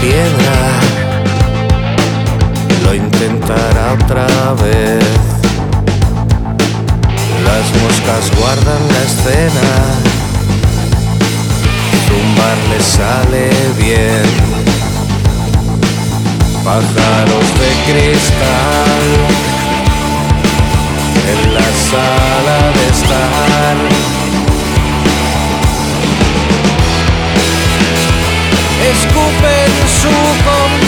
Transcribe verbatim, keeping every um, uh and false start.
piedra, lo intentará otra vez. Las moscas guardan la escena, zumbar le sale bien. Pájaros de cristal en la sala de estar. Escupen su